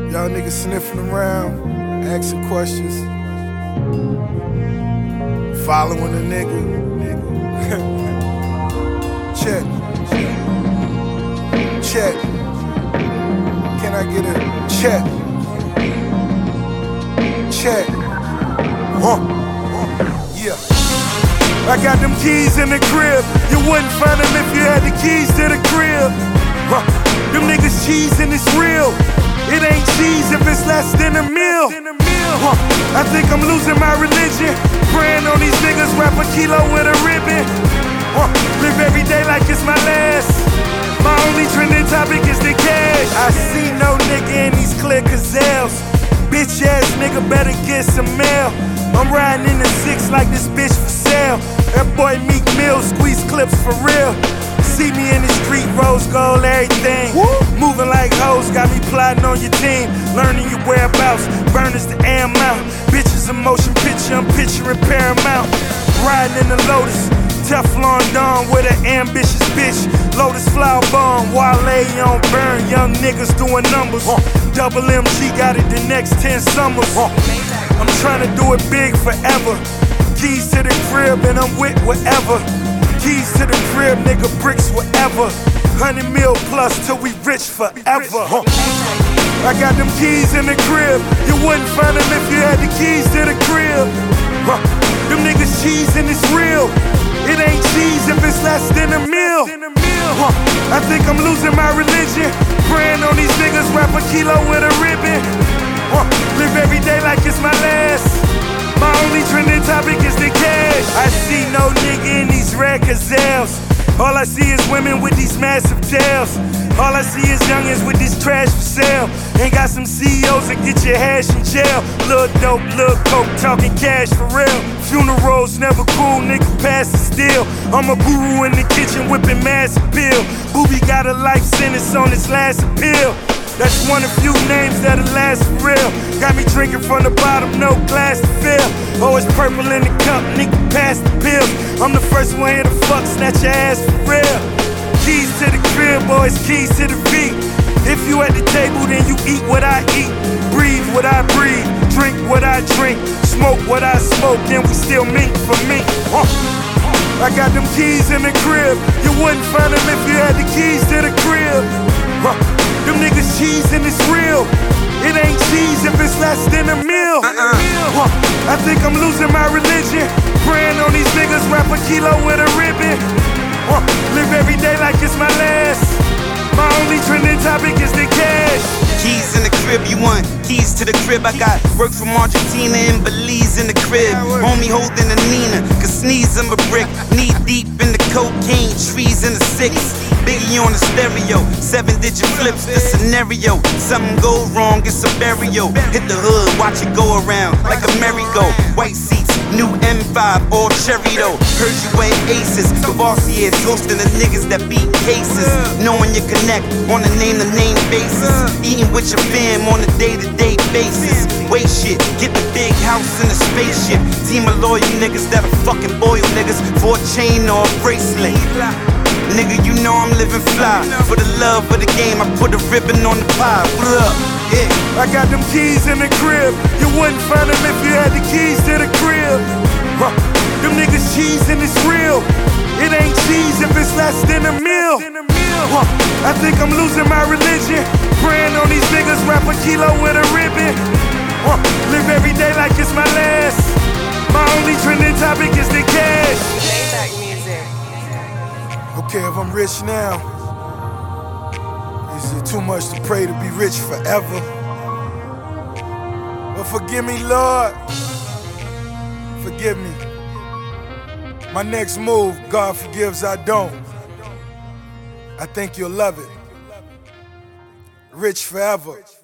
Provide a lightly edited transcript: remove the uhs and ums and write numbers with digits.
Y'all niggas sniffing around, asking questions, following a nigga. Check. Check. Can I get a check? Check. Yeah. I got them keys in the crib. You wouldn't find them if you had the keys to the crib. Them niggas cheesing, it's real. It ain't cheese if it's less than a meal. I think I'm losing my religion. Praying on these niggas, wrap a kilo with a ribbon. Live every day like it's my last. My only trending topic is the cash. I see no nigga in these clear gazelles. Bitch ass nigga better get some mail. I'm riding in the 6 like this bitch for sale. That boy Meek Mill squeeze clips for real. See me in the street, rose gold, everything. Moving like hoes, got me plotting on your team. Learning your whereabouts, burners the AM out. Bitches a motion picture, I'm picturing Paramount. Riding in the Lotus, Teflon Dawn with an ambitious bitch. Lotus flower bomb, Wale on burn. Young niggas doing numbers. Double MG got it the next 10 summers. I'm trying to do it big forever. Keys to the crib and I'm with whatever. Keys to the crib, nigga, bricks whatever. 100 mil plus till we rich forever. I got them keys in the crib. You wouldn't find them if you had the keys to the crib. Them niggas cheesing, it's real. It ain't cheese if it's less than a meal. I think I'm losing my religion. Praying on these niggas, wrap a kilo with a ribbon. Live every day like it's my last. My only trending topic is the cash. I see no nigga in these red gazelles. All I see is women with these massive tails. All I see is youngins with this trash for sale. Ain't got some CEOs that get your hash in jail. Lil' dope, lil' coke, talking cash for real. Funerals never cool, nigga pass the steel. I'm a guru in the kitchen whipping mass appeal. Booby got a life sentence on his last appeal. That's one of few names that'll last for real. Got me drinking from the bottom, no glass to fill. Oh, it's purple in the cup, nigga, pass the pills. I'm the first one here to fuck, snatch your ass for real. Keys to the crib, boys, keys to the beat. If you at the table, then you eat what I eat. Breathe what I breathe, drink what I drink. Smoke what I smoke, and we still mink for me. I got them keys in the crib. You wouldn't find them if you had the keys to the crib. Them niggas cheesing, it's real. It ain't cheese if it's less than a meal. I think I'm losing my religion. Praying on these niggas, wrap a kilo with a ribbon. Live every day like it's my last. My only trending topic is the cash. Keys in the crib, you want keys to the crib. I got work from Argentina and Belize in the crib. Homie holding a Nina, could sneeze him a brick. Knee deep in the cocaine, trees in the 6. Biggie on the stereo, 7-digit flips the scenario. Something go wrong, it's a burial. Hit the hood, watch it go around like a merry-go. White seats, new M5, all cherry though. Heard you ain't aces, Cavassiers hosting the niggas that beat cases. Knowing you connect on a name-to-name basis. Eating with your fam on a day-to-day basis. Wait shit, get the big house and a spaceship. Team of loyal niggas that'll fucking boil niggas for a chain or a bracelet. Nigga, you know I'm living fly. For the love of the game, I put a ribbon on the pie. What up? Yeah. I got them keys in the crib. You wouldn't find them if you had the keys to the crib. Them niggas cheesing, it's real. It ain't cheese if it's less than a meal. I think I'm losing my religion. Praying on these niggas, wrap a kilo with a ribbon. Live every day like it's my last. My only trending topic is the cash. Okay, if I'm rich now, is it too much to pray to be rich forever? But forgive me, Lord. Forgive me. My next move, God forgives, I don't. I think you'll love it. Rich forever.